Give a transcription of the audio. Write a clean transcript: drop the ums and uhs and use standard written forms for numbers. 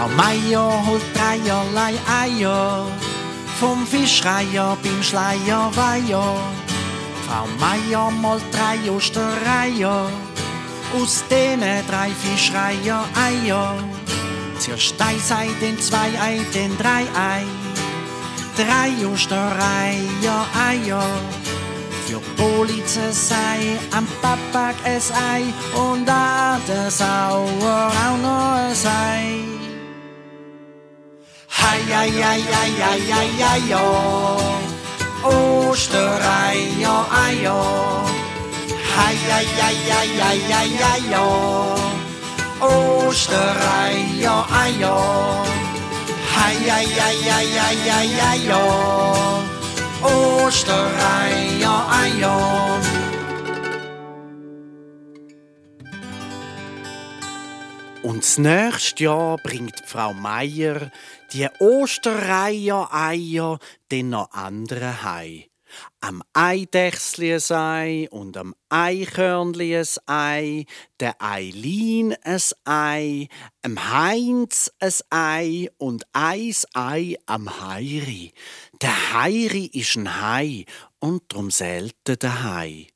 Frau Meier holt dreierlei Eier, vom Fischreier beim Schleierweiher. Frau Meier malt 3 Ostereier, aus denen 3 Fischreier Eier. Zuerst 1 Ei, dann 2 Ei, dann 3 Ei. 3 Ostereier Eier. Für Polizei am Papa ein Ei und an der Sauer auch noch ein Ei. Hei, hei, hei, hei, hei, hei, hei, ja. Ostereier, Eier. Hei, hei, hei, hei, hei, hei, hei, ja. Ostereier, Eier. Hei, hei, hei, hei, hei, hei, hei, ja. Ostereier, Eier. Und das nächste Jahr bringt Frau Meier die Ostereier-Eier dann noch andere heim. Am Eidechsli ein Ei und am Eichhörnli ein Ei, der Eilin ein Ei, am Heinz ein Ei und eins Ei am Heiri. Der Heiri ist ein Hai und drum selten der Hai.